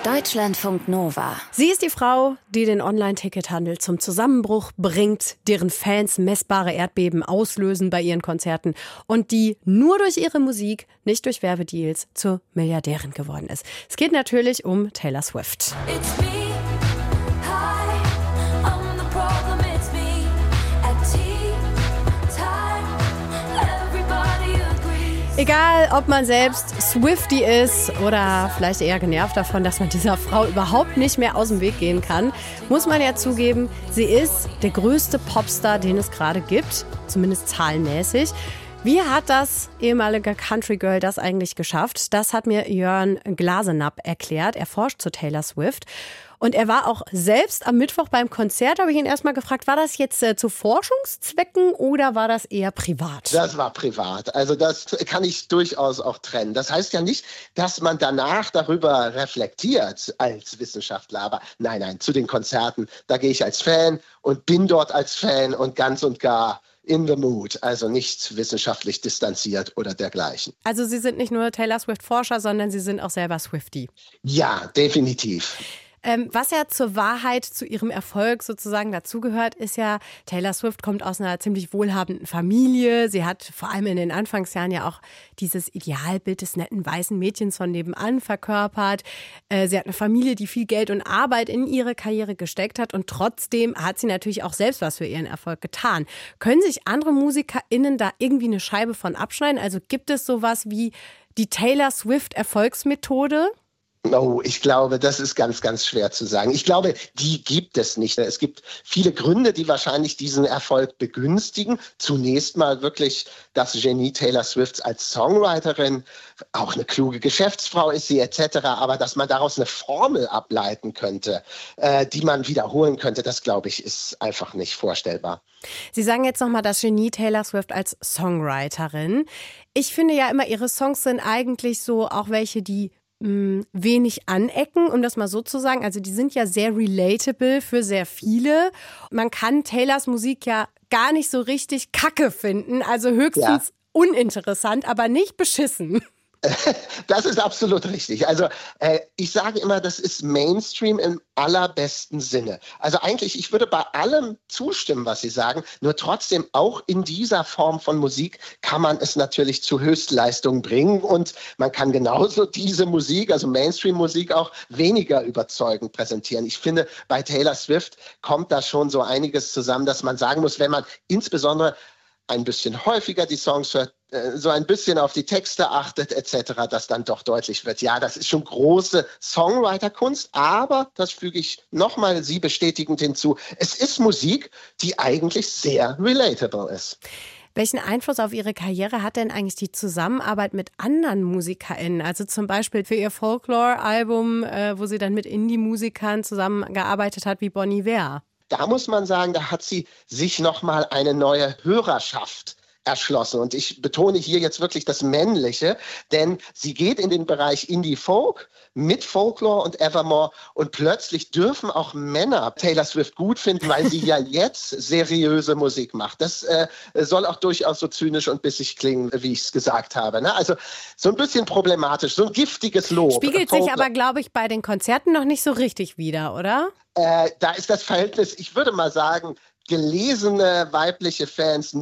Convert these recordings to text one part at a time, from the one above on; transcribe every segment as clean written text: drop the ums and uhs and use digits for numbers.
Deutschlandfunk Nova. Sie ist die Frau, die den Online-Tickethandel zum Zusammenbruch bringt, deren Fans messbare Erdbeben auslösen bei ihren Konzerten und die nur durch ihre Musik, nicht durch Werbedeals, zur Milliardärin geworden ist. Es geht natürlich um Taylor Swift. Egal, ob man selbst Swiftie ist oder vielleicht eher genervt davon, dass man dieser Frau überhaupt nicht mehr aus dem Weg gehen kann, muss man ja zugeben, sie ist der größte Popstar, den es gerade gibt, zumindest zahlenmäßig. Wie hat das ehemalige Country Girl das eigentlich geschafft? Das hat mir Jörn Glasenapp erklärt. Er forscht zu Taylor Swift. Und er war auch selbst am Mittwoch beim Konzert, habe ich ihn erstmal gefragt, war das jetzt zu Forschungszwecken oder war das eher privat? Das war privat. Also das kann ich durchaus auch trennen. Das heißt ja nicht, dass man danach darüber reflektiert als Wissenschaftler. Aber nein, zu den Konzerten, da gehe ich als Fan und bin dort als Fan und ganz und gar in the mood, also nicht wissenschaftlich distanziert oder dergleichen. Also Sie sind nicht nur Taylor Swift-Forscher, sondern Sie sind auch selber Swiftie. Ja, definitiv. Was ja zur Wahrheit, zu ihrem Erfolg sozusagen dazugehört, ist ja, Taylor Swift kommt aus einer ziemlich wohlhabenden Familie. Sie hat vor allem in den Anfangsjahren ja auch dieses Idealbild des netten weißen Mädchens von nebenan verkörpert. Sie hat eine Familie, die viel Geld und Arbeit in ihre Karriere gesteckt hat und trotzdem hat sie natürlich auch selbst was für ihren Erfolg getan. Können sich andere MusikerInnen da irgendwie eine Scheibe von abschneiden? Also gibt es sowas wie die Taylor Swift Erfolgsmethode? Oh, ich glaube, das ist ganz, ganz schwer zu sagen. Ich glaube, die gibt es nicht. Es gibt viele Gründe, die wahrscheinlich diesen Erfolg begünstigen. Zunächst mal wirklich das Genie Taylor Swifts als Songwriterin, auch eine kluge Geschäftsfrau ist sie etc. Aber dass man daraus eine Formel ableiten könnte, die man wiederholen könnte, das glaube ich, ist einfach nicht vorstellbar. Sie sagen jetzt nochmal das Genie Taylor Swift als Songwriterin. Ich finde ja immer, ihre Songs sind eigentlich so auch welche, die wenig anecken, um das mal so zu sagen. Also die sind ja sehr relatable für sehr viele. Man kann Taylors Musik ja gar nicht so richtig kacke finden, also höchstens uninteressant, aber nicht beschissen. Das ist absolut richtig. Also ich sage immer, das ist Mainstream im allerbesten Sinne. Also eigentlich, ich würde bei allem zustimmen, was Sie sagen, nur trotzdem auch in dieser Form von Musik kann man es natürlich zu Höchstleistungen bringen und man kann genauso diese Musik, also Mainstream-Musik auch weniger überzeugend präsentieren. Ich finde, bei Taylor Swift kommt da schon so einiges zusammen, dass man sagen muss, wenn man insbesondere ein bisschen häufiger die Songs hört, so ein bisschen auf die Texte achtet etc., dass dann doch deutlich wird, ja, das ist schon große Songwriter-Kunst, aber, das füge ich nochmal Sie bestätigend hinzu, es ist Musik, die eigentlich sehr relatable ist. Welchen Einfluss auf Ihre Karriere hat denn eigentlich die Zusammenarbeit mit anderen MusikerInnen? Also zum Beispiel für Ihr Folklore-Album, wo sie dann mit Indie-Musikern zusammengearbeitet hat wie Bon Iver. Da muss man sagen, da hat sie sich nochmal eine neue Hörerschaft erschlossen. Und ich betone hier jetzt wirklich das Männliche, denn sie geht in den Bereich Indie-Folk mit Folklore und Evermore und plötzlich dürfen auch Männer Taylor Swift gut finden, weil sie ja jetzt seriöse Musik macht. Das soll auch durchaus so zynisch und bissig klingen, wie ich es gesagt habe. Ne? Also so ein bisschen problematisch, so ein giftiges Lob. Spiegelt sich aber, glaube ich, bei den Konzerten noch nicht so richtig wider, oder? Da ist das Verhältnis, ich würde mal sagen, gelesene weibliche Fans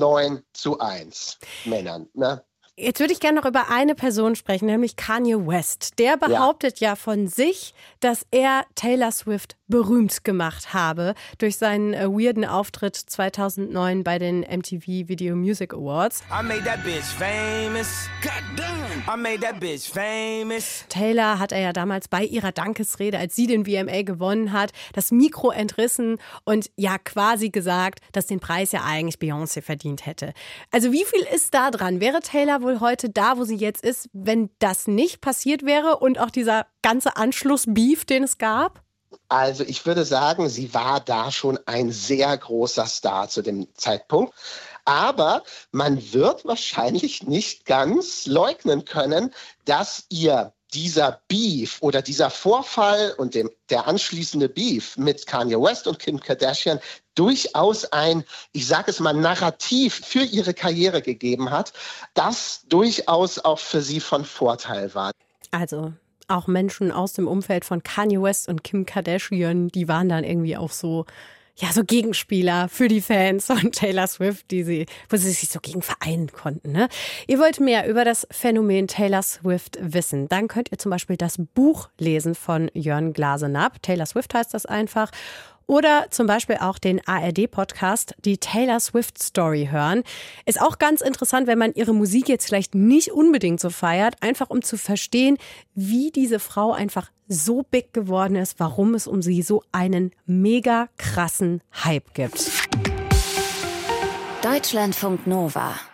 9:1 Männern. Ne? Jetzt würde ich gerne noch über eine Person sprechen, nämlich Kanye West. Der behauptet ja von sich, dass er Taylor Swift berühmt gemacht habe durch seinen weirden Auftritt 2009 bei den MTV Video Music Awards. I made that bitch famous. God damn. I made that bitch famous. Taylor hat er ja damals bei ihrer Dankesrede, als sie den VMA gewonnen hat, das Mikro entrissen und ja quasi gesagt, dass den Preis ja eigentlich Beyoncé verdient hätte. Also wie viel ist da dran? Wäre Taylor wohl heute da, wo sie jetzt ist, wenn das nicht passiert wäre und auch dieser ganze Anschluss-Beef, den es gab? Also ich würde sagen, sie war da schon ein sehr großer Star zu dem Zeitpunkt. Aber man wird wahrscheinlich nicht ganz leugnen können, dass ihr dieser Beef oder dieser Vorfall und der anschließende Beef mit Kanye West und Kim Kardashian durchaus ein, ich sage es mal, Narrativ für ihre Karriere gegeben hat, das durchaus auch für sie von Vorteil war. Also auch Menschen aus dem Umfeld von Kanye West und Kim Kardashian, die waren dann irgendwie auch so Gegenspieler für die Fans von Taylor Swift, wo sie sich so gegen vereinen konnten. Ne? Ihr wollt mehr über das Phänomen Taylor Swift wissen, dann könnt ihr zum Beispiel das Buch lesen von Jörn Glasenapp. Taylor Swift heißt das einfach. Oder zum Beispiel auch den ARD-Podcast, die Taylor Swift Story hören. Ist auch ganz interessant, wenn man ihre Musik jetzt vielleicht nicht unbedingt so feiert, einfach um zu verstehen, wie diese Frau einfach so big geworden ist, warum es um sie so einen mega krassen Hype gibt. Deutschlandfunk Nova